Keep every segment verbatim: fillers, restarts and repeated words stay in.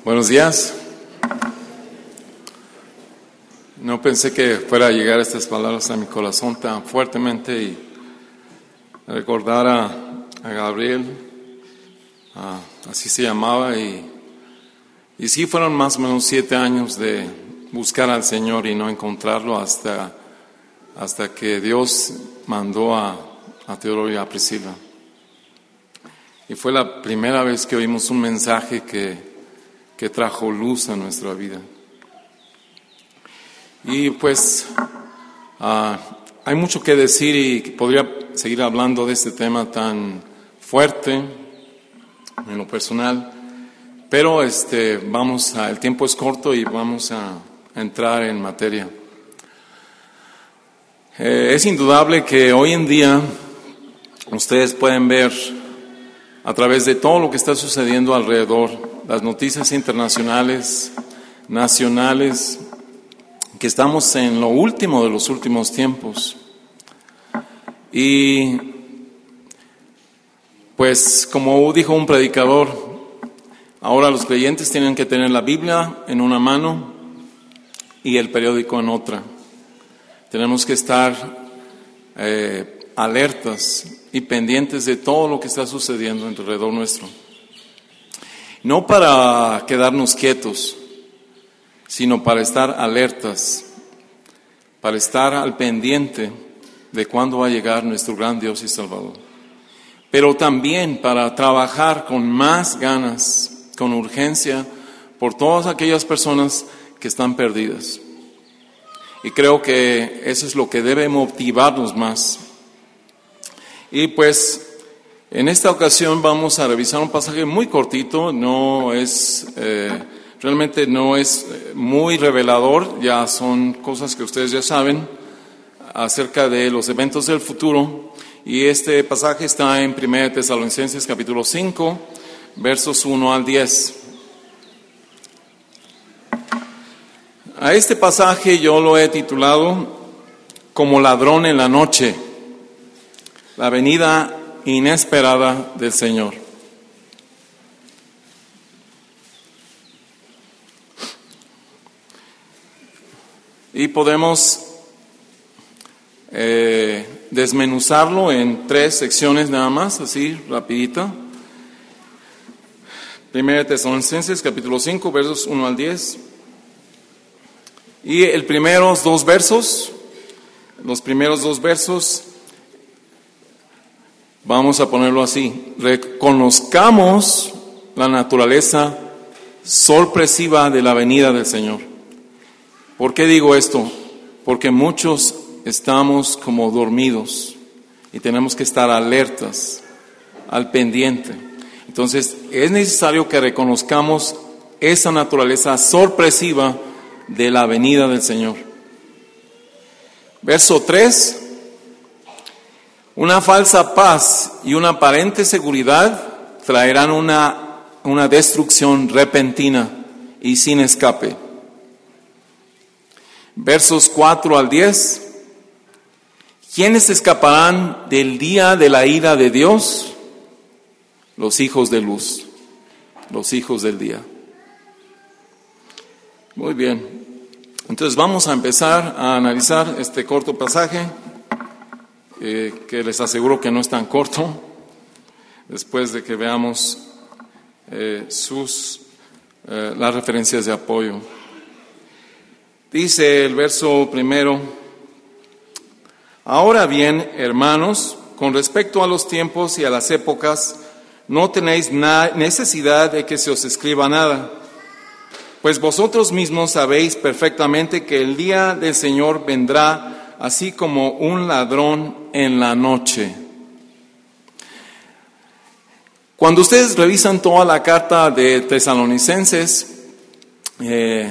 Buenos días. No pensé que fuera a llegar estas palabras a mi corazón tan fuertemente y recordar a, a Gabriel, a, así se llamaba, y, y sí fueron más o menos siete años de buscar al Señor y no encontrarlo hasta, hasta que Dios mandó a, a Teodoro y a Priscila. Y fue la primera vez que oímos un mensaje que, que trajo luz a nuestra vida. Y pues uh, hay mucho que decir y podría seguir hablando de este tema tan fuerte en lo personal, pero este, vamos a, el tiempo es corto y vamos a, a entrar en materia. Eh, es indudable que hoy en día ustedes pueden ver a través de todo lo que está sucediendo alrededor, las noticias internacionales, nacionales, que estamos en lo último de los últimos tiempos. Y pues como dijo un predicador, ahora los creyentes tienen que tener la Biblia en una mano y el periódico en otra. Tenemos que estar eh, alertas y pendientes de todo lo que está sucediendo alrededor nuestro. No para quedarnos quietos, sino para estar alertas, para estar al pendiente de cuándo va a llegar nuestro gran Dios y Salvador. Pero también para trabajar con más ganas, con urgencia, por todas aquellas personas que están perdidas. Y creo que eso es lo que debe motivarnos más. Y pues en esta ocasión vamos a revisar un pasaje muy cortito, no es eh, realmente no es muy revelador, ya son cosas que ustedes ya saben acerca de los eventos del futuro, y este pasaje está en Primera de Tesalonicenses capítulo cinco, versos uno al diez. A este pasaje yo lo he titulado como ladrón en la noche, la venida inesperada del Señor. Y podemos eh, desmenuzarlo en tres secciones nada más, así rapidita. Primera de Tesalonicenses capítulo cinco, versos uno al diez. Y el primeros dos versos, los primeros dos versos, vamos a ponerlo así: reconozcamos la naturaleza sorpresiva de la venida del Señor. ¿Por qué digo esto? Porque muchos estamos como dormidos y tenemos que estar alertas, al pendiente. Entonces es necesario que reconozcamos esa naturaleza sorpresiva de la venida del Señor. Verso tres. Una falsa paz y una aparente seguridad traerán una, una destrucción repentina y sin escape. Versos cuatro al diez. ¿Quiénes escaparán del día de la ira de Dios? Los hijos de luz, los hijos del día. Muy bien. Entonces vamos a empezar a analizar este corto pasaje, eh, que les aseguro que no es tan corto, después de que veamos eh, sus eh, las referencias de apoyo. Dice el verso primero: ahora bien, hermanos, con respecto a los tiempos y a las épocas, no tenéis na- necesidad de que se os escriba nada, pues vosotros mismos sabéis perfectamente que el día del Señor vendrá así como un ladrón en la noche. Cuando ustedes revisan toda la carta de Tesalonicenses, eh,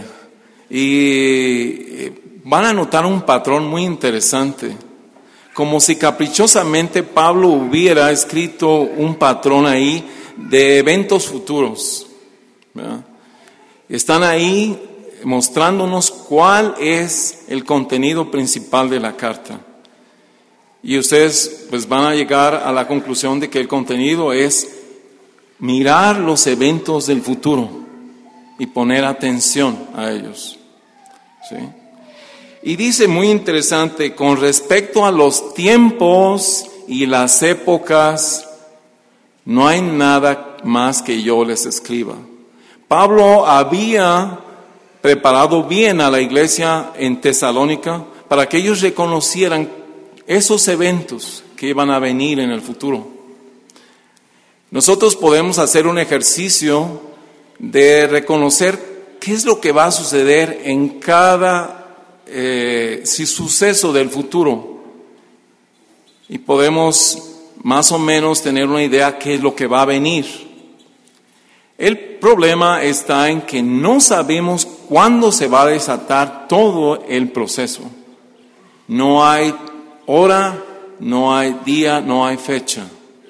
y van a notar un patrón muy interesante, como si caprichosamente Pablo hubiera escrito un patrón ahí de eventos futuros, ¿verdad? Están ahí mostrándonos cuál es el contenido principal de la carta, y ustedes pues van a llegar a la conclusión de que el contenido es mirar los eventos del futuro. y poner atención a ellos. ¿Sí? Y dice muy interesante, con respecto a los tiempos y las épocas, no hay nada más que yo les escriba. Pablo había preparado bien a la iglesia en Tesalónica para que ellos reconocieran esos eventos que iban a venir en el futuro. Nosotros podemos hacer un ejercicio de reconocer qué es lo que va a suceder en cada eh, si suceso del futuro, y podemos más o menos tener una idea qué es lo que va a venir. El problema está en que no sabemos cuándo se va a desatar todo el proceso. No hay hora, no hay día, no hay fecha.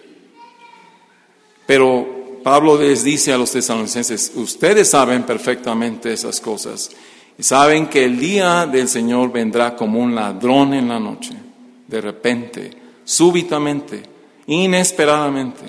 Pero Pablo les dice a los tesalonicenses, ustedes saben perfectamente esas cosas. Y saben que el día del Señor vendrá como un ladrón en la noche, de repente, súbitamente, inesperadamente.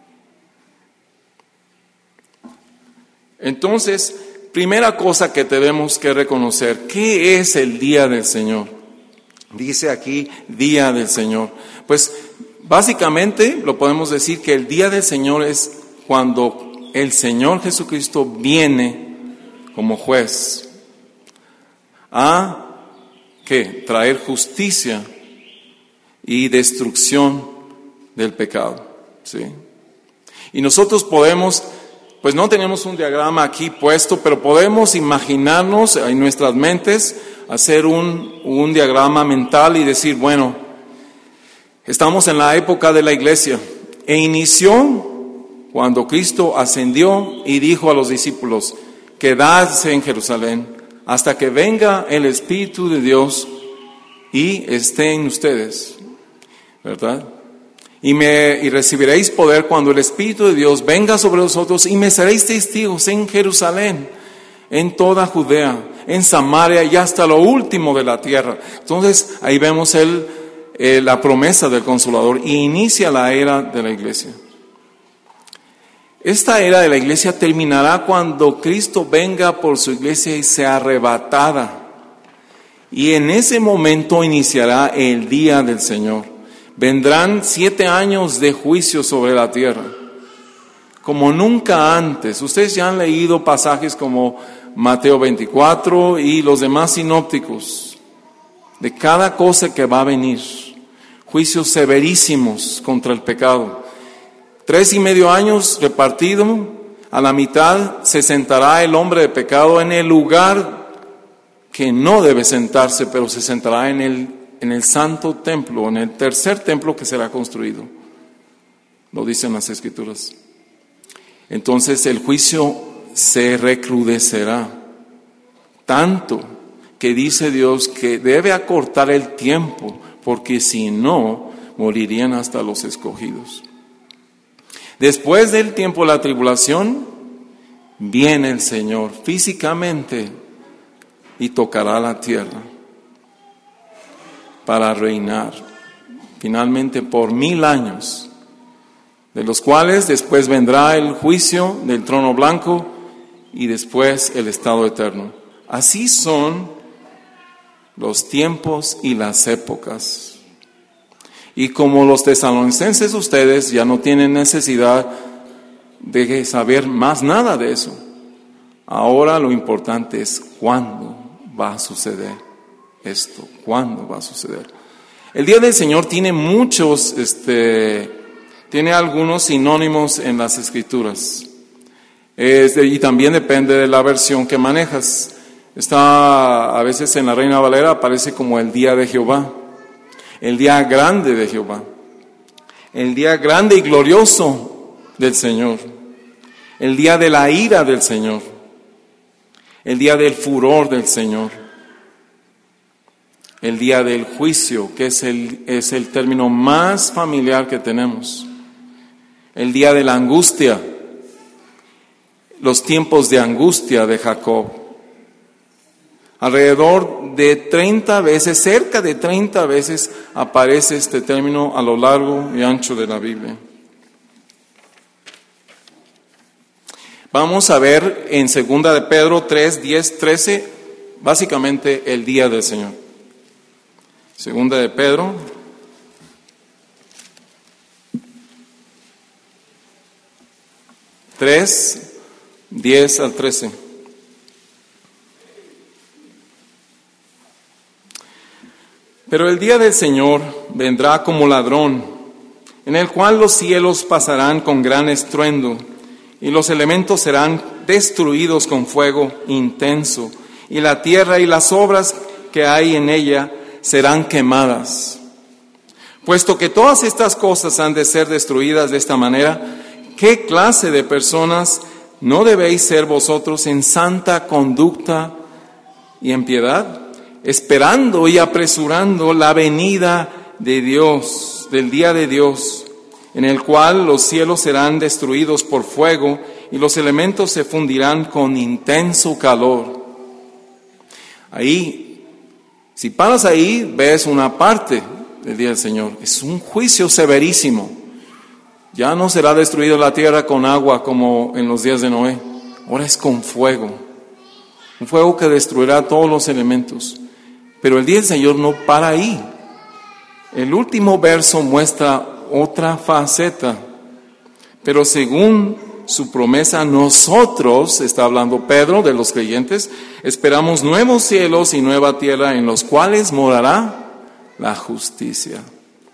Entonces, primera cosa que tenemos que reconocer, ¿qué es el día del Señor? Dice aquí, día del Señor. Pues, básicamente, lo podemos decir que el día del Señor es cuando el Señor Jesucristo viene como juez a, ¿qué? Traer justicia y destrucción del pecado, ¿sí? Y nosotros podemos, pues no tenemos un diagrama aquí puesto, pero podemos imaginarnos en nuestras mentes, hacer un, un diagrama mental y decir, bueno, estamos en la época de la iglesia e inició cuando Cristo ascendió y dijo a los discípulos, quedadse en Jerusalén hasta que venga el Espíritu de Dios y esté en ustedes, ¿verdad? Y, me, y recibiréis poder cuando el Espíritu de Dios venga sobre vosotros y me seréis testigos en Jerusalén, en toda Judea, en Samaria y hasta lo último de la tierra. Entonces ahí vemos el, eh, la promesa del Consolador y inicia la era de la iglesia. Esta era de la iglesia terminará cuando Cristo venga por su iglesia y sea arrebatada. Y en ese momento iniciará el día del Señor. Vendrán siete años de juicio sobre la tierra, como nunca antes. Ustedes ya han leído pasajes como Mateo veinticuatro y los demás sinópticos, de cada cosa que va a venir. Juicios severísimos contra el pecado. Tres y medio años repartido, a la mitad se sentará el hombre de pecado en el lugar que no debe sentarse, pero se sentará en el, en el santo templo, en el tercer templo que será construido. Lo dicen las Escrituras. Entonces el juicio se recrudecerá, tanto que dice Dios que debe acortar el tiempo, porque si no, morirían hasta los escogidos. Después del tiempo de la tribulación, viene el Señor físicamente y tocará la tierra para reinar, finalmente por mil años, de los cuales después vendrá el juicio del trono blanco y después el estado eterno. Así son los tiempos y las épocas. Y como los tesalonicenses, ustedes ya no tienen necesidad de saber más nada de eso. Ahora lo importante es cuándo va a suceder esto, cuándo va a suceder. El día del Señor tiene muchos, este, tiene algunos sinónimos en las Escrituras. Es de, y también depende de la versión que manejas. Está a veces en la Reina Valera aparece como el día de Jehová. El día grande de Jehová, el día grande y glorioso del Señor, el día de la ira del Señor, el día del furor del Señor, el día del juicio, que es el, es el término más familiar que tenemos, el día de la angustia, los tiempos de angustia de Jacob. Alrededor de treinta veces, cerca de treinta veces aparece este término a lo largo y ancho de la Biblia. Vamos a ver en segunda de Pedro tres, diez, trece, básicamente el día del Señor. Segunda de Pedro tres, diez al trece. Pero el día del Señor vendrá como ladrón, en el cual los cielos pasarán con gran estruendo, y los elementos serán destruidos con fuego intenso, y la tierra y las obras que hay en ella serán quemadas. Puesto que todas estas cosas han de ser destruidas de esta manera, ¿qué clase de personas no debéis ser vosotros en santa conducta y en piedad, esperando y apresurando la venida de Dios, del día de Dios, en el cual los cielos serán destruidos por fuego y los elementos se fundirán con intenso calor? Ahí, si paras ahí, ves una parte del día del Señor. Es un juicio severísimo. Ya no será destruida la tierra con agua como en los días de Noé. Ahora es con fuego. Un fuego que destruirá todos los elementos. Pero el día del Señor no para ahí. El último verso muestra otra faceta. Pero según su promesa, nosotros, está hablando Pedro de los creyentes, esperamos nuevos cielos y nueva tierra en los cuales morará la justicia.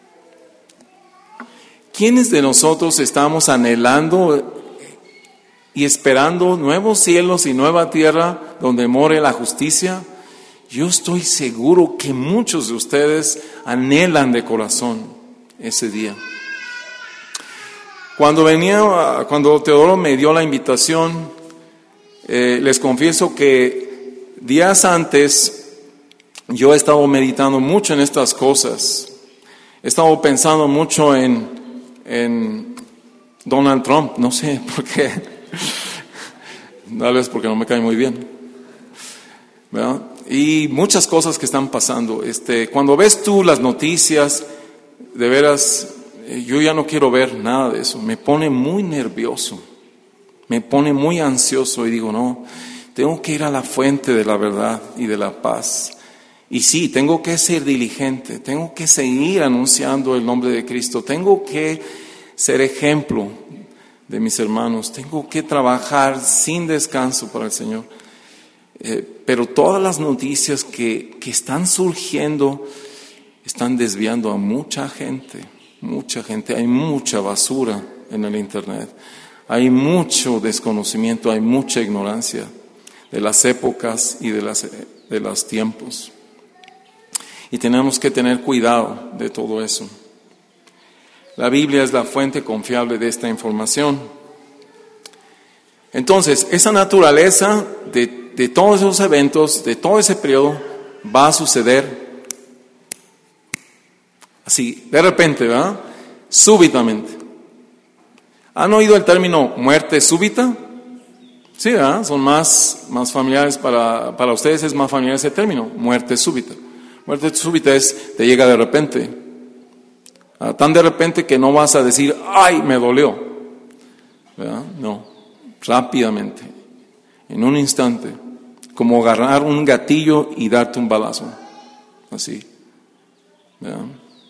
¿Quiénes de nosotros estamos anhelando y esperando nuevos cielos y nueva tierra donde more la justicia? Yo estoy seguro que muchos de ustedes anhelan de corazón ese día. Cuando venía, cuando Teodoro me dio la invitación, eh, les confieso que días antes yo he estado meditando mucho en estas cosas. He estado pensando mucho en, en Donald Trump, no sé por qué. Tal vez porque no me cae muy bien, ¿verdad? Y muchas cosas que están pasando. Este, cuando ves tú las noticias, de veras, yo ya no quiero ver nada de eso. Me pone muy nervioso, me pone muy ansioso y digo, no, tengo que ir a la fuente de la verdad y de la paz. Y sí, tengo que ser diligente, tengo que seguir anunciando el nombre de Cristo, tengo que ser ejemplo de mis hermanos, tengo que trabajar sin descanso para el Señor. Eh, pero todas las noticias que, que están surgiendo están desviando a mucha gente, mucha gente. Hay mucha basura en el internet, hay mucho desconocimiento, hay mucha ignorancia de las épocas y de las de los tiempos. Y tenemos que tener cuidado de todo eso. La Biblia es la fuente confiable de esta información. Entonces, esa naturaleza de de todos esos eventos, de todo ese periodo, va a suceder así, de repente, ¿verdad? Súbitamente. ¿Han oído el término muerte súbita? Sí, ¿verdad? Son más, más familiares para, para ustedes, es más familiar ese término, muerte súbita. Muerte súbita es, te llega de repente. Ah, tan de repente que no vas a decir, ¡ay, me dolió! ¿Verdad? No, rápidamente, en un instante. Como agarrar un gatillo y darte un balazo. Así. ¿Verdad?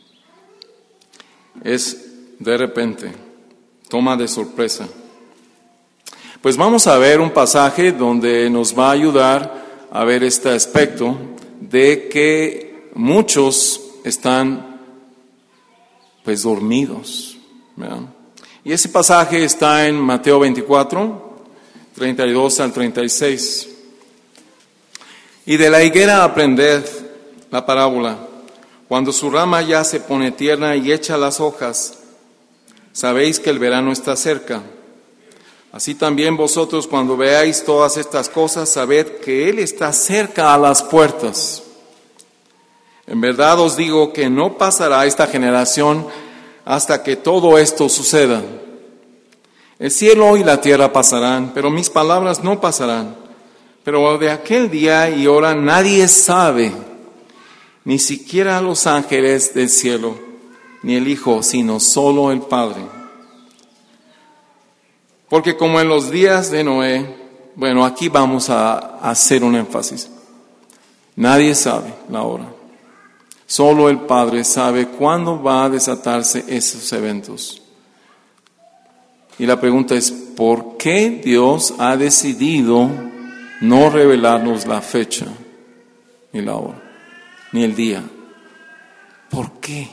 Es de repente. Toma de sorpresa. Pues vamos a ver un pasaje donde nos va a ayudar a ver este aspecto de que muchos están pues dormidos. ¿Verdad? Y ese pasaje está en Mateo veinticuatro, treinta y dos al treinta y seis. Y de la higuera aprended la parábola. Cuando su rama ya se pone tierna y echa las hojas, sabéis que el verano está cerca. Así también vosotros, cuando veáis todas estas cosas, sabed que Él está cerca a las puertas. En verdad os digo que no pasará esta generación hasta que todo esto suceda. El cielo y la tierra pasarán, pero mis palabras no pasarán. Pero de aquel día y hora nadie sabe, ni siquiera los ángeles del cielo, ni el Hijo, sino solo el Padre. Porque como en los días de Noé, bueno, aquí vamos a, a hacer un énfasis. Nadie sabe la hora. Solo el Padre sabe cuándo va a desatarse esos eventos. Y la pregunta es, ¿por qué Dios ha decidido no revelarnos la fecha, ni la hora, ni el día? ¿Por qué?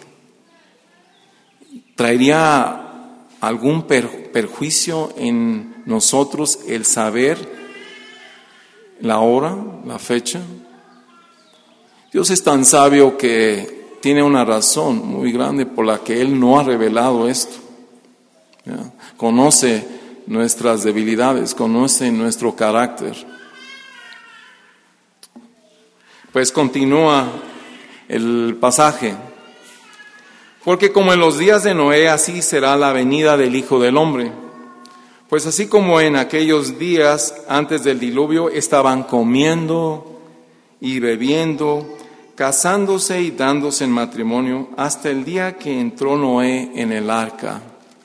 ¿Traería algún per- perjuicio en nosotros el saber la hora, la fecha? Dios es tan sabio que tiene una razón muy grande por la que Él no ha revelado esto. ¿Ya? Conoce nuestras debilidades, conoce nuestro carácter. Pues continúa el pasaje. Porque como en los días de Noé, así será la venida del Hijo del Hombre. Pues así como en aquellos días antes del diluvio estaban comiendo y bebiendo, casándose y dándose en matrimonio, hasta el día que entró Noé en el arca.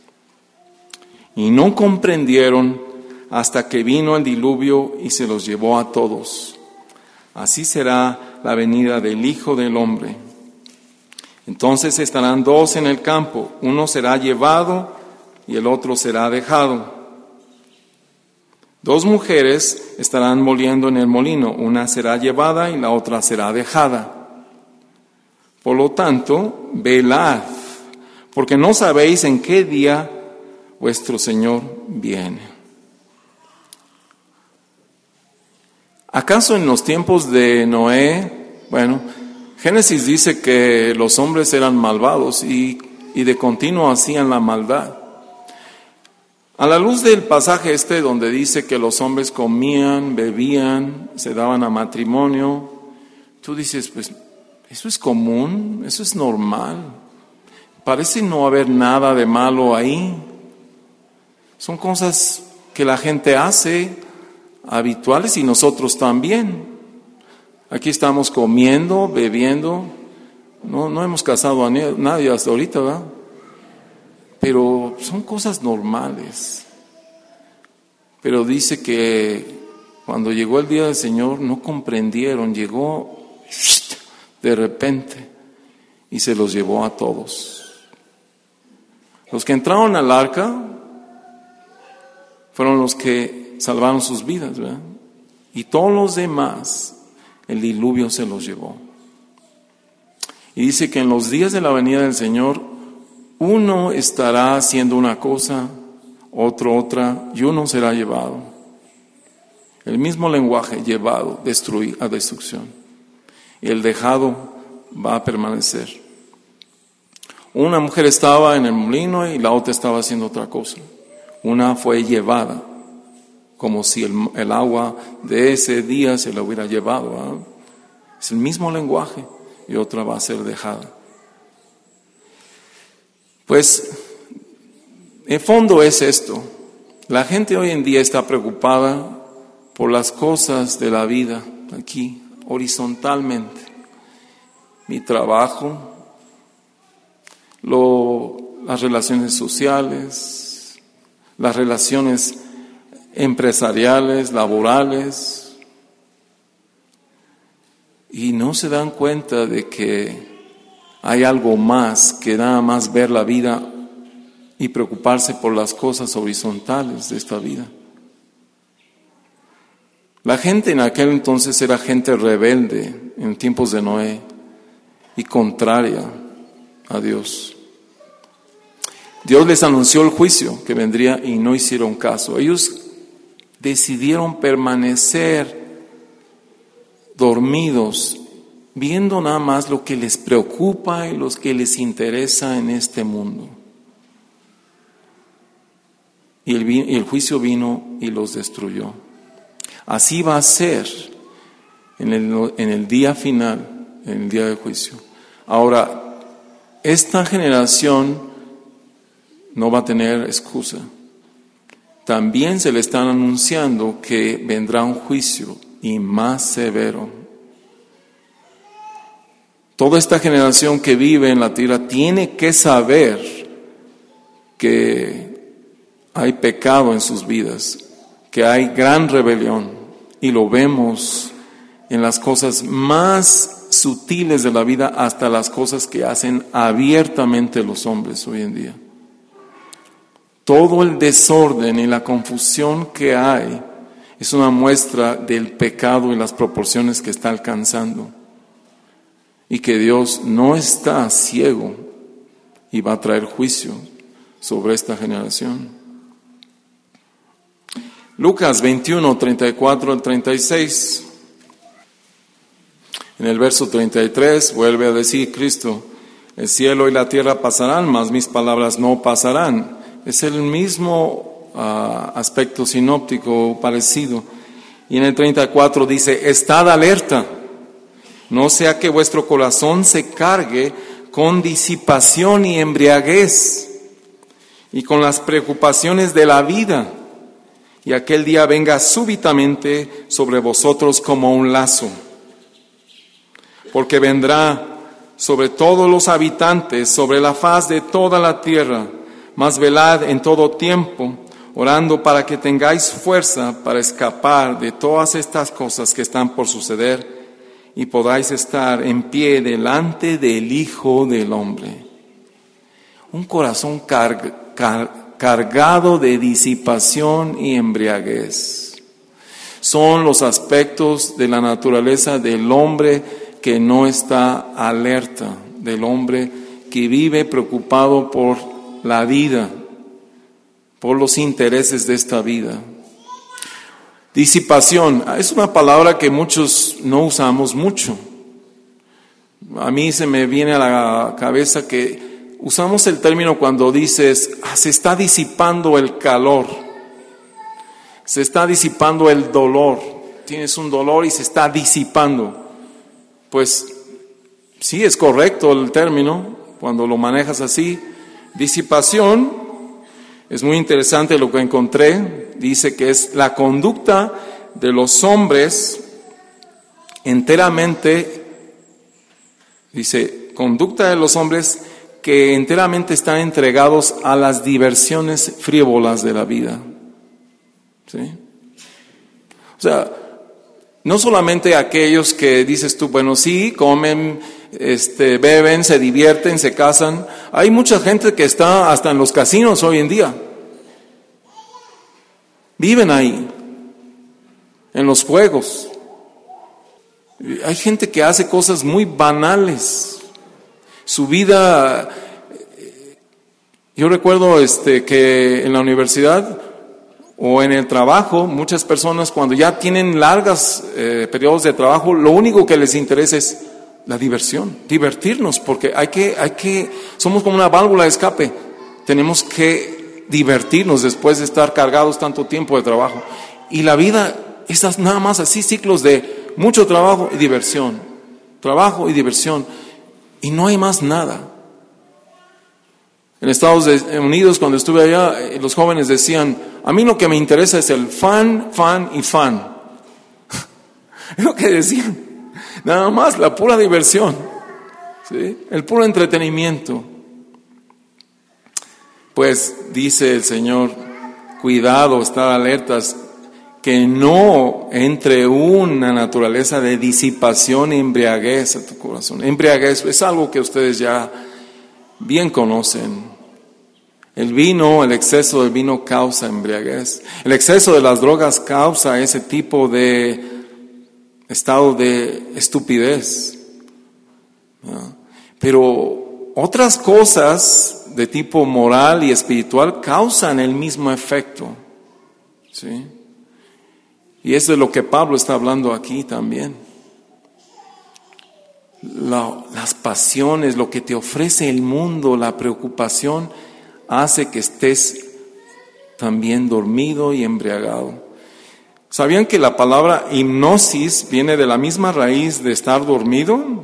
Y no comprendieron hasta que vino el diluvio y se los llevó a todos. Así será la venida del Hijo del Hombre. Entonces estarán dos en el campo, uno será llevado y el otro será dejado. Dos mujeres estarán moliendo en el molino, una será llevada y la otra será dejada. Por lo tanto, velad, porque no sabéis en qué día vuestro Señor viene. ¿Acaso en los tiempos de Noé, bueno, Génesis dice que los hombres eran malvados y, y de continuo hacían la maldad? A la luz del pasaje este donde dice que los hombres comían, bebían, se daban a matrimonio, tú dices, pues, eso es común, eso es normal. Parece no haber nada de malo ahí. Son cosas que la gente hace habituales y nosotros también. Aquí estamos comiendo, bebiendo. No, no hemos casado a nadie hasta ahorita, ¿verdad? Pero son cosas normales. Pero dice que cuando llegó el día del Señor no comprendieron, llegó de repente y se los llevó a todos. Los que entraron al arca fueron los que salvaron sus vidas, ¿verdad? Y todos los demás, el diluvio se los llevó. Y dice que en los días de la venida del Señor, uno estará haciendo una cosa, otro otra, y uno será llevado. El mismo lenguaje, llevado, destruir, a destrucción. Y el dejado va a permanecer. Una mujer estaba en el molino y la otra estaba haciendo otra cosa. Una fue llevada, como si el, el agua de ese día se la hubiera llevado, ¿eh? Es el mismo lenguaje, y otra va a ser dejada. Pues, en fondo es esto. La gente hoy en día está preocupada por las cosas de la vida, aquí, horizontalmente. Mi trabajo, lo, las relaciones sociales, las relaciones empresariales, laborales, y no se dan cuenta de que hay algo más que nada más ver la vida y preocuparse por las cosas horizontales de esta vida. La gente en aquel entonces era gente rebelde en tiempos de Noé y contraria a Dios. Dios les anunció el juicio que vendría y no hicieron caso. Ellos decidieron permanecer dormidos, viendo nada más lo que les preocupa y lo que les interesa en este mundo. Y el, y el juicio vino y los destruyó. Así va a ser en el, en el día final, en el día del juicio. Ahora, esta generación no va a tener excusa. También se le están anunciando que vendrá un juicio y más severo. Toda esta generación que vive en la tierra tiene que saber que hay pecado en sus vidas, que hay gran rebelión, y lo vemos en las cosas más sutiles de la vida hasta las cosas que hacen abiertamente los hombres hoy en día. Todo el desorden y la confusión que hay es una muestra del pecado y las proporciones que está alcanzando, y que Dios no está ciego y va a traer juicio sobre esta generación. Lucas veintiuno, treinta y cuatro al treinta y seis. En el verso treinta y tres vuelve a decir Cristo: el cielo y la tierra pasarán, mas mis palabras no pasarán. Es el mismo uh, aspecto sinóptico parecido. Y en el treinta y cuatro dice: estad alerta, no sea que vuestro corazón se cargue con disipación y embriaguez, y con las preocupaciones de la vida, y aquel día venga súbitamente sobre vosotros como un lazo. Porque vendrá sobre todos los habitantes, sobre la faz de toda la tierra. Mas velad en todo tiempo, orando para que tengáis fuerza para escapar de todas estas cosas que están por suceder, y podáis estar en pie delante del Hijo del Hombre. Un corazón car- car- cargado de disipación y embriaguez son los aspectos de la naturaleza del hombre que no está alerta, del hombre que vive preocupado por la vida, por los intereses de esta vida. Disipación es una palabra que muchos no usamos mucho. A mí se me viene a la cabeza que usamos el término cuando dices: ah, se está disipando el calor, se está disipando el dolor. Tienes un dolor y se está disipando. Pues sí, es correcto el término cuando lo manejas así. Disipación es muy interesante lo que encontré. Dice que es la conducta de los hombres enteramente, dice, conducta de los hombres que enteramente están entregados a las diversiones frívolas de la vida. ¿Sí? O sea, no solamente aquellos que dices tú, bueno, sí, comen, este, beben, se divierten, se casan. Hay mucha gente que está hasta en los casinos hoy en día. Viven ahí, en los juegos. Hay gente que hace cosas muy banales. Su vida, yo recuerdo este, que en la universidad o en el trabajo, muchas personas cuando ya tienen largas eh, periodos de trabajo, lo único que les interesa es la diversión, divertirnos, porque hay que, hay que, somos como una válvula de escape. Tenemos que divertirnos después de estar cargados tanto tiempo de trabajo. Y la vida es nada más así, ciclos de mucho trabajo y diversión, trabajo y diversión, y no hay más nada. En Estados Unidos, cuando estuve allá, los jóvenes decían: a mí lo que me interesa es el fan, fan y fan. Es lo que decían. Nada más, la pura diversión, ¿sí? El puro entretenimiento. Pues dice el Señor: cuidado, estar alertas, que no entre una naturaleza de disipación y embriaguez a tu corazón. Embriaguez es algo que ustedes ya bien conocen. El vino, el exceso del vino causa embriaguez. El exceso de las drogas causa ese tipo de estado de estupidez. ¿No? Pero otras cosas de tipo moral y espiritual causan el mismo efecto. ¿Sí? Y es de lo que Pablo está hablando aquí también. La, las pasiones, lo que te ofrece el mundo, la preocupación, hace que estés también dormido y embriagado. ¿Sabían que la palabra hipnosis viene de la misma raíz de estar dormido?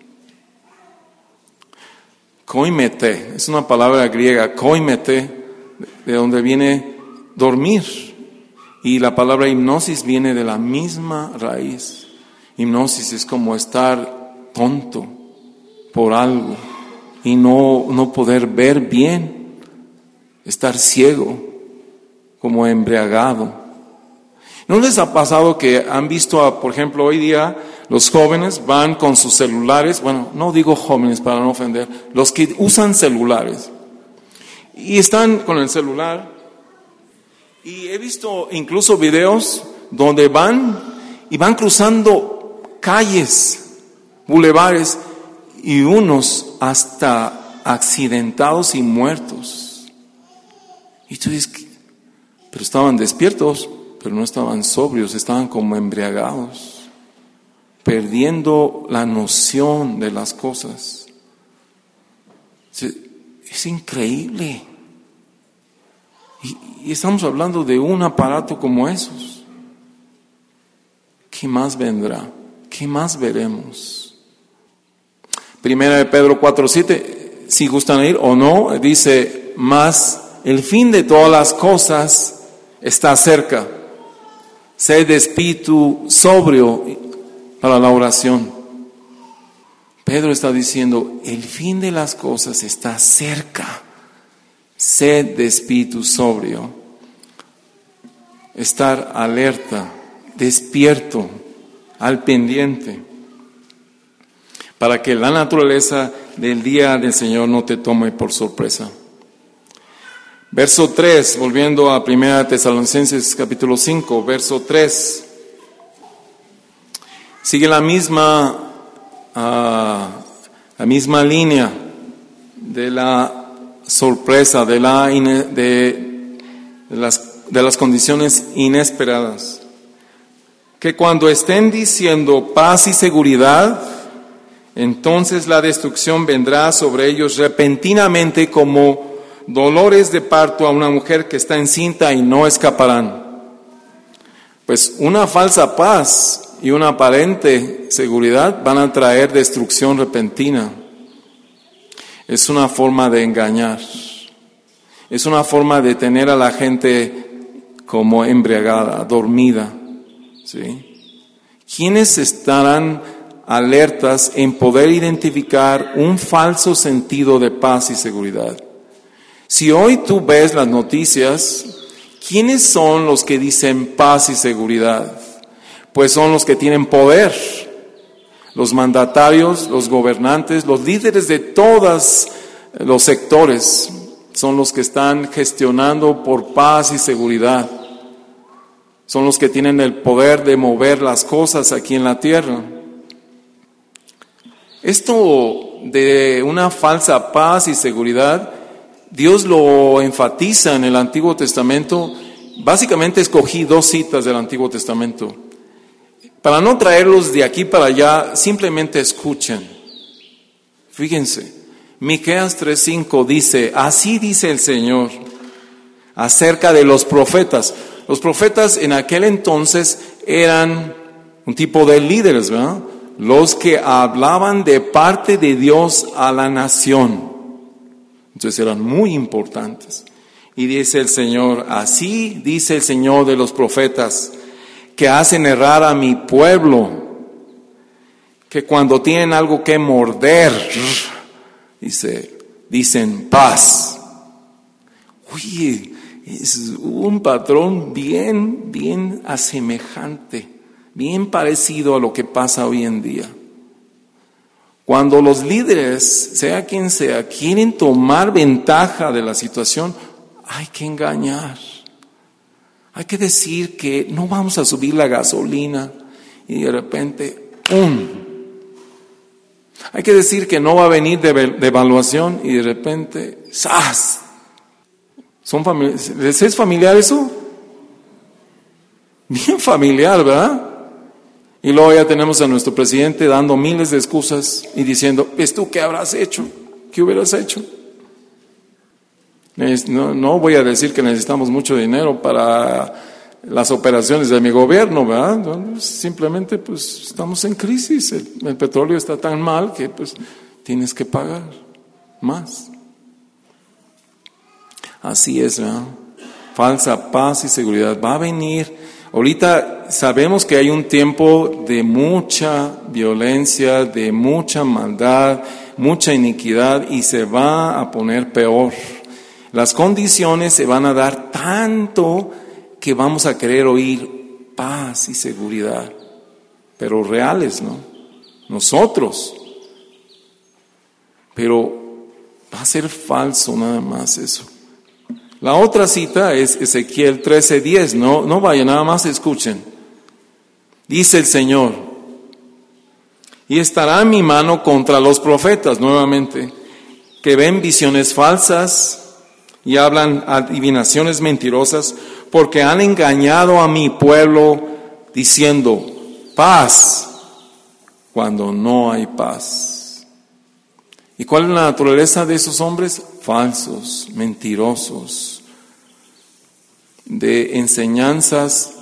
Koimete, es una palabra griega, koimete, de donde viene dormir. Y la palabra hipnosis viene de la misma raíz. Hipnosis es como estar tonto por algo y no, no poder ver bien, estar ciego. como embriagado. ¿No les ha pasado que han visto, a, por ejemplo, hoy día los jóvenes van con sus celulares? Bueno, no digo jóvenes para no ofender, los que usan celulares. Y están con el celular. Y he visto incluso videos donde van y van cruzando calles, bulevares, y unos hasta accidentados y muertos. Y tú dices, pero estaban despiertos, pero no estaban sobrios, estaban como embriagados, perdiendo la noción de las cosas. Es increíble. Y, y estamos hablando de un aparato como esos. ¿Qué más vendrá? ¿Qué más veremos? Primera de Pedro cuatro siete, si gustan ir o no, dice, mas el fin de todas las cosas está cerca. Sed de espíritu sobrio para la oración. Pedro está diciendo, el fin de las cosas está cerca. Sed de espíritu sobrio. Estar alerta, despierto, al pendiente, para que la naturaleza del día del Señor no te tome por sorpresa. Verso tres, volviendo a Primera Tesalonicenses capítulo cinco, verso tres. Sigue la misma, uh, la misma línea de la sorpresa, de, la ine, de, de, las, de las condiciones inesperadas. Que cuando estén diciendo paz y seguridad, entonces la destrucción vendrá sobre ellos repentinamente como dolores de parto a una mujer que está encinta y no escaparán. Pues una falsa paz y una aparente seguridad van a traer destrucción repentina. Es una forma de engañar. Es una forma de tener a la gente como embriagada, dormida. ¿Sí? ¿Quiénes estarán alertas en poder identificar un falso sentido de paz y seguridad? Si hoy tú ves las noticias, ¿quiénes son los que dicen paz y seguridad? Pues son los que tienen poder, los mandatarios, los gobernantes, los líderes de todos los sectores, son los que están gestionando por paz y seguridad. Son los que tienen el poder de mover las cosas aquí en la tierra. Esto de una falsa paz y seguridad, Dios lo enfatiza en el Antiguo Testamento. Básicamente escogí dos citas del Antiguo Testamento. Para no traerlos de aquí para allá, simplemente escuchen. Fíjense, Miqueas tres cinco dice, así dice el Señor acerca de los profetas. Los profetas en aquel entonces eran un tipo de líderes, ¿verdad? Los que hablaban de parte de Dios a la nación. Entonces eran muy importantes. Y dice el Señor, así dice el Señor de los profetas, que hacen errar a mi pueblo, que cuando tienen algo que morder, dice, dicen paz. Oye, es un patrón bien, bien asemejante, bien parecido a lo que pasa hoy en día. Cuando los líderes, sea quien sea, quieren tomar ventaja de la situación, hay que engañar. Hay que decir que no vamos a subir la gasolina y de repente, ¡pum! Hay que decir que no va a venir devaluación y de repente, ¡zas! ¿Son familiares? ¿Les es familiar eso? Bien familiar, ¿verdad? Y luego ya tenemos a nuestro presidente dando miles de excusas y diciendo, ¿pues tú qué habrás hecho? ¿Qué hubieras hecho? No, no voy a decir que necesitamos mucho dinero para las operaciones de mi gobierno, ¿verdad? Simplemente pues estamos en crisis, el, el petróleo está tan mal que pues tienes que pagar más. Así es, ¿verdad? Falsa paz y seguridad. Va a venir. Ahorita sabemos que hay un tiempo de mucha violencia, de mucha maldad, mucha iniquidad y se va a poner peor. Las condiciones se van a dar tanto que vamos a querer oír paz y seguridad, pero reales, ¿no? Nosotros. Pero va a ser falso nada más eso. La otra cita es Ezequiel trece diez, no, no vayan, nada más escuchen. Dice el Señor, y estará mi mano contra los profetas, nuevamente, que ven visiones falsas y hablan adivinaciones mentirosas, porque han engañado a mi pueblo diciendo paz, cuando no hay paz. ¿Y cuál es la naturaleza de esos hombres? Falsos, mentirosos, de enseñanzas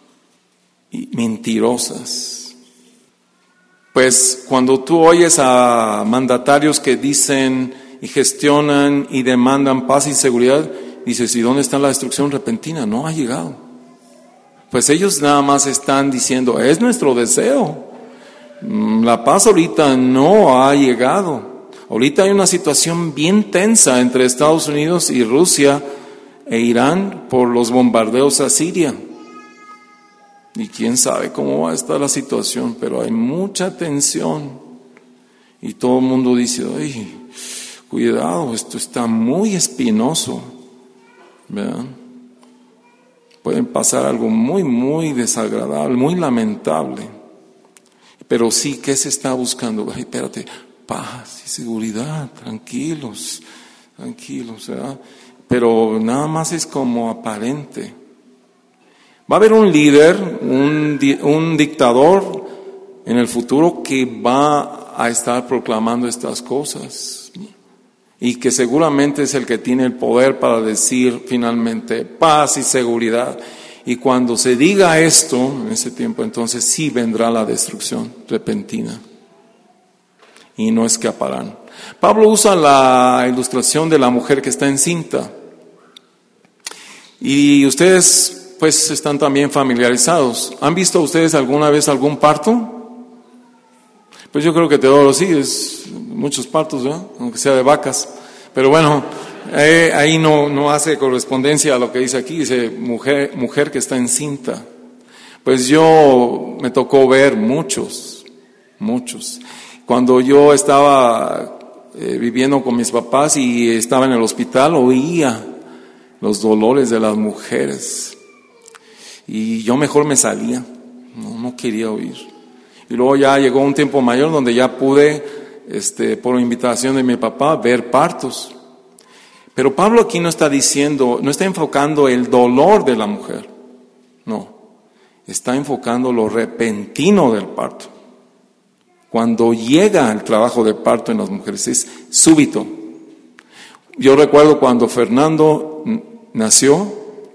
mentirosas. Pues cuando tú oyes a mandatarios que dicen y gestionan y demandan paz y seguridad, dices, ¿y dónde está la destrucción repentina? No ha llegado. Pues ellos nada más están diciendo, es nuestro deseo. La paz ahorita no ha llegado. Ahorita hay una situación bien tensa entre Estados Unidos y Rusia e Irán por los bombardeos a Siria. Y quién sabe cómo va a estar la situación, pero hay mucha tensión. Y todo el mundo dice, ay, cuidado, esto está muy espinoso, ¿verdad? Pueden pasar algo muy, muy desagradable, muy lamentable. Pero sí, ¿qué se está buscando? Ay, espérate, paz y seguridad, tranquilos, tranquilos, ¿verdad? Pero nada más es como aparente. Va a haber un líder, un, un dictador en el futuro que va a estar proclamando estas cosas. Y que seguramente es el que tiene el poder para decir finalmente paz y seguridad. Y cuando se diga esto, en ese tiempo, entonces sí vendrá la destrucción repentina. Y no escaparán. Pablo usa la ilustración de la mujer que está encinta. Y ustedes, pues, están también familiarizados. ¿Han visto ustedes alguna vez algún parto? Pues yo creo que Teodoro sí, es muchos partos, ¿verdad? Aunque sea de vacas. Pero bueno, eh, ahí no, no hace correspondencia a lo que dice aquí, dice mujer, mujer que está encinta. Pues yo me tocó ver muchos, muchos. Cuando yo estaba eh, viviendo con mis papás y estaba en el hospital, oía los dolores de las mujeres. Y yo mejor me salía, no, no quería oír. Y luego ya llegó un tiempo mayor donde ya pude, este, por invitación de mi papá, ver partos. Pero Pablo aquí no está diciendo, no está enfocando el dolor de la mujer. No, está enfocando lo repentino del parto. Cuando llega el trabajo de parto en las mujeres, es súbito. Yo recuerdo cuando Fernando nació,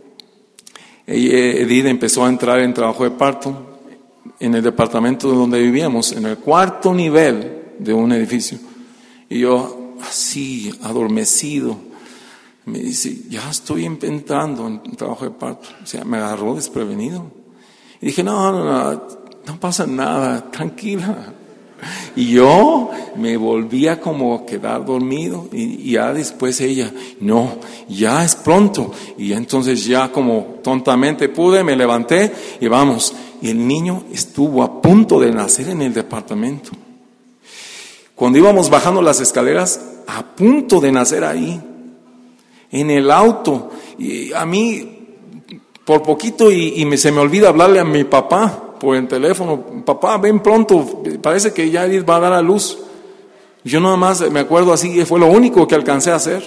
Edith empezó a entrar en trabajo de parto en el departamento donde vivíamos, en el cuarto nivel de un edificio. Y yo, así, adormecido, me dice, ya estoy entrando en trabajo de parto. O sea, me agarró desprevenido. Y dije, no, no, no, no pasa nada, tranquila. Y yo me volvía como a quedar dormido. Y, y ya después ella, no, ya es pronto. Y entonces ya como tontamente pude, me levanté y vamos. Y el niño estuvo a punto de nacer en el departamento. Cuando íbamos bajando las escaleras, a punto de nacer ahí, en el auto. Y a mí, por poquito, y, y me, se me olvida hablarle a mi papá por el teléfono. Papá, ven pronto, parece que ya Edith va a dar a luz. Yo nada más me acuerdo así, fue lo único que alcancé a hacer.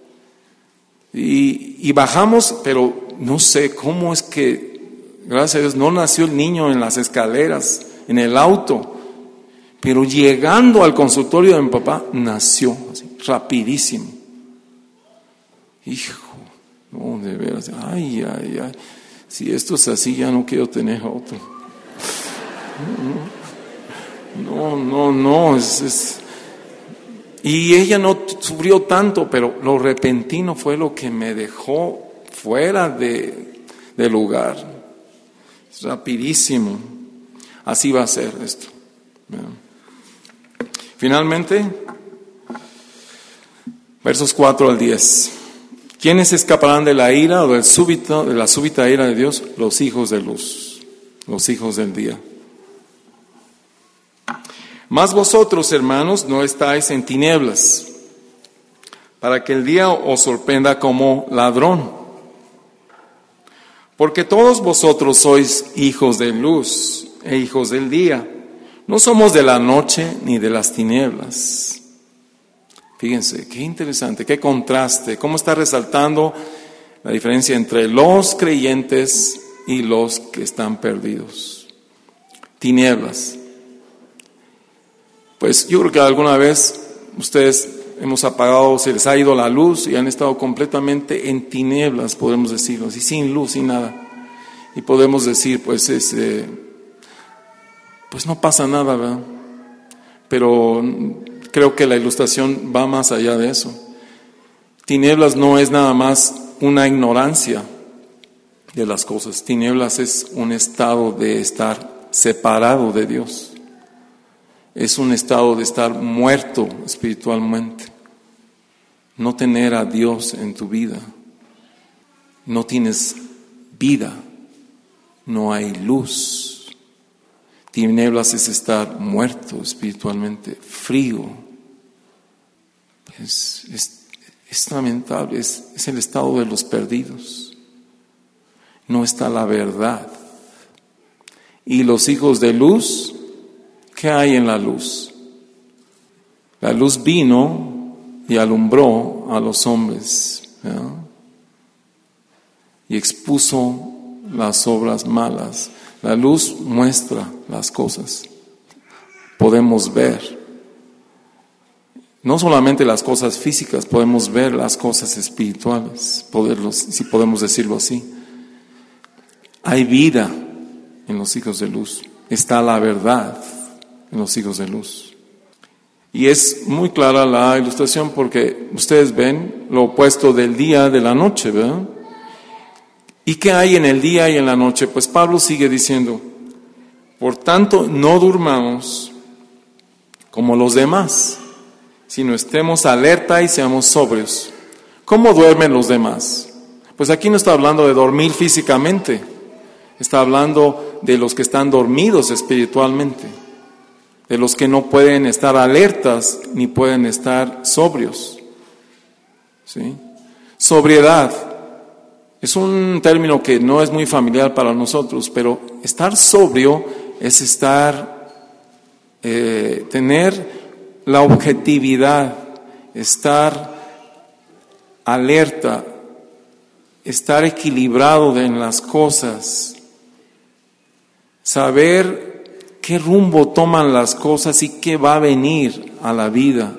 Y, y bajamos, pero no sé cómo es que, gracias a Dios, no nació el niño en las escaleras, en el auto. Pero llegando al consultorio de mi papá, nació, así, rapidísimo. Hijo, no, de veras, ay, ay, ay. Si esto es así, ya no quiero tener otro. No, no, no, no es, es... Y ella no sufrió tanto, pero lo repentino fue lo que me dejó fuera de, de lugar. Rapidísimo. Así va a ser esto. Finalmente, versos cuatro al diez. ¿Quiénes escaparán de la ira o del súbito, de la súbita ira de Dios? Los hijos de luz, los hijos del día. Mas vosotros, hermanos, no estáis en tinieblas, para que el día os sorprenda como ladrón. Porque todos vosotros sois hijos de luz e hijos del día. No somos de la noche ni de las tinieblas. Fíjense, qué interesante, qué contraste, cómo está resaltando la diferencia entre los creyentes y los que están perdidos. Tinieblas. Pues yo creo que alguna vez ustedes hemos apagado, se les ha ido la luz y han estado completamente en tinieblas, podemos decirlo así, sin luz, sin nada. Y podemos decir, pues, este, pues no pasa nada, ¿verdad? Pero creo que la ilustración va más allá de eso. Tinieblas no es nada más una ignorancia de las cosas. Tinieblas es un estado de estar separado de Dios. Es un estado de estar muerto espiritualmente. No tener a Dios en tu vida. No tienes vida. No hay luz. Tinieblas es estar muerto espiritualmente, frío. Es, es, es lamentable, es, es el estado de los perdidos. No está la verdad. Y los hijos de luz, ¿qué hay en la luz? La luz vino y alumbró a los hombres, ¿verdad? Y expuso las obras malas. La luz muestra las cosas. Podemos ver. No solamente las cosas físicas, podemos ver las cosas espirituales, poderlos, si podemos decirlo así. Hay vida en los hijos de luz. Está la verdad en los hijos de luz. Y es muy clara la ilustración porque ustedes ven lo opuesto del día de la noche, ¿verdad? ¿Y qué hay en el día y en la noche? Pues Pablo sigue diciendo, por tanto no durmamos como los demás, sino estemos alerta y seamos sobrios. ¿Cómo duermen los demás? Pues aquí no está hablando de dormir físicamente, está hablando de los que están dormidos espiritualmente, de los que no pueden estar alertas ni pueden estar sobrios. ¿Sí? Sobriedad es un término que no es muy familiar para nosotros, pero estar sobrio es estar, eh, tener la objetividad, estar alerta, estar equilibrado en las cosas, saber qué rumbo toman las cosas y qué va a venir a la vida.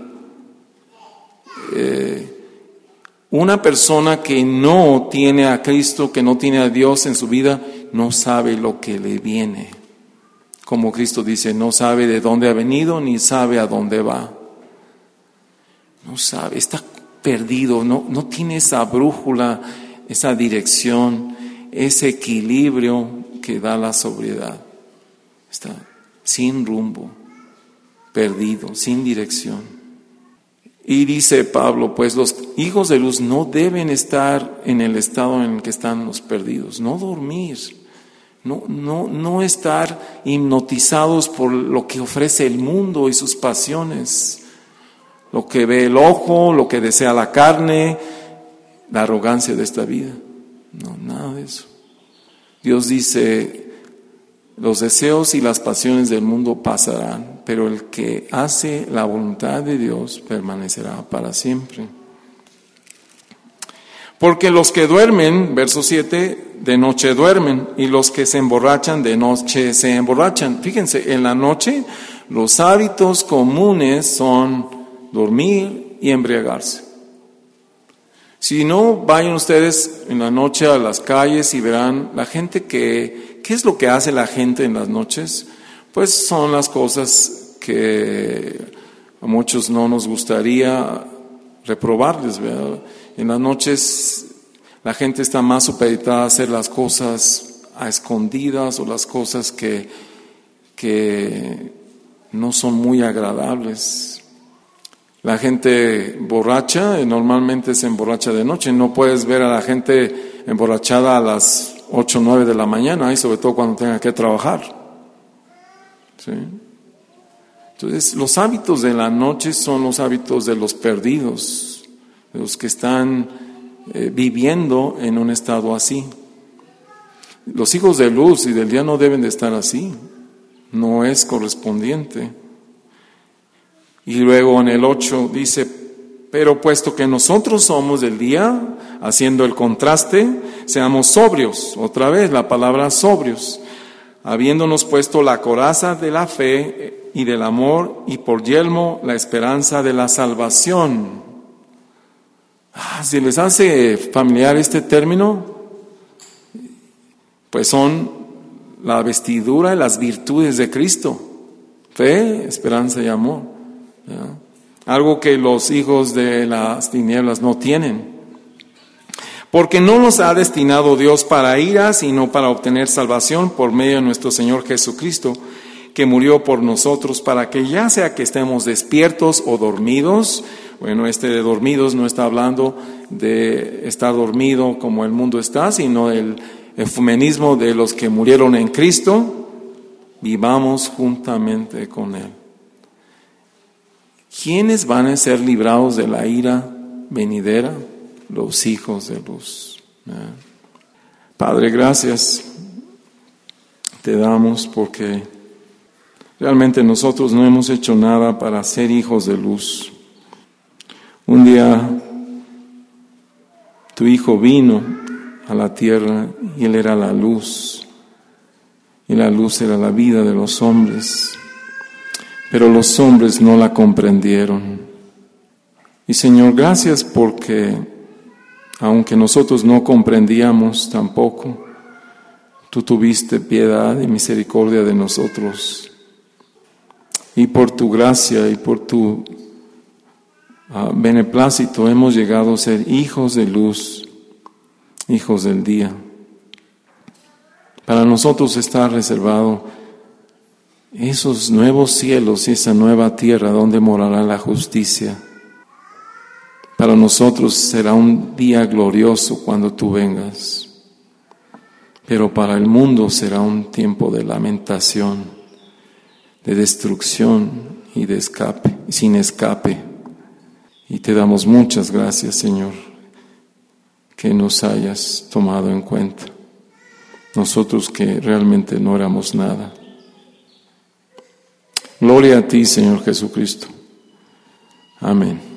Eh, una persona que no tiene a Cristo, que no tiene a Dios en su vida, no sabe lo que le viene. Como Cristo dice, no sabe de dónde ha venido ni sabe a dónde va. No sabe, está perdido, no, no tiene esa brújula, esa dirección, ese equilibrio que da la sobriedad. Está sin rumbo, perdido, sin dirección. Y dice Pablo, pues los hijos de luz no deben estar en el estado en el que están los perdidos, no dormir, no, no, no estar hipnotizados por lo que ofrece el mundo y sus pasiones, lo que ve el ojo, lo que desea la carne, la arrogancia de esta vida. No, nada de eso. Dios dice, los deseos y las pasiones del mundo pasarán, pero el que hace la voluntad de Dios permanecerá para siempre. Porque los que duermen, verso siete, de noche duermen, y los que se emborrachan, de noche se emborrachan. Fíjense, en la noche los hábitos comunes son dormir y embriagarse. Si no, vayan ustedes en la noche a las calles y verán la gente que, ¿qué es lo que hace la gente en las noches? Pues son las cosas que a muchos no nos gustaría reprobarles, ¿verdad? En las noches la gente está más supeditada a hacer las cosas a escondidas o las cosas que, que no son muy agradables. La gente borracha normalmente se emborracha de noche. No puedes ver a la gente emborrachada a las ocho o nueve de la mañana, y sobre todo cuando tenga que trabajar. ¿Sí? Entonces, los hábitos de la noche son los hábitos de los perdidos, de los que están eh, viviendo en un estado así. Los hijos de luz y del día no deben de estar así. No es correspondiente. Y luego en el ocho dice, pero puesto que nosotros somos del día, haciendo el contraste, seamos sobrios. Otra vez la palabra sobrios. Habiéndonos puesto la coraza de la fe y del amor, y por yelmo la esperanza de la salvación. Ah, si les hace familiar este término, pues son la vestidura y las virtudes de Cristo: fe, esperanza y amor. ¿Ya? Algo que los hijos de las tinieblas no tienen. Porque no nos ha destinado Dios para ira, sino para obtener salvación por medio de nuestro Señor Jesucristo, que murió por nosotros, para que ya sea que estemos despiertos o dormidos. Bueno, este de dormidos no está hablando de estar dormido como el mundo está, sino del ecumenismo de los que murieron en Cristo, vivamos juntamente con Él. ¿Quiénes van a ser librados de la ira venidera? Los hijos de luz. Padre, gracias te damos porque realmente nosotros no hemos hecho nada para ser hijos de luz. Un día tu Hijo vino a la tierra y Él era la luz, y la luz era la vida de los hombres, pero los hombres no la comprendieron. Y Señor, gracias porque aunque nosotros no comprendíamos tampoco, tú tuviste piedad y misericordia de nosotros, y por tu gracia y por tu uh, beneplácito hemos llegado a ser hijos de luz, hijos del día. Para nosotros está reservado esos nuevos cielos y esa nueva tierra donde morará la justicia. Para nosotros será un día glorioso cuando tú vengas, pero para el mundo será un tiempo de lamentación, de destrucción y de escape, sin escape. Y te damos muchas gracias, Señor, que nos hayas tomado en cuenta, nosotros que realmente no éramos nada. Gloria a ti, Señor Jesucristo. Amén.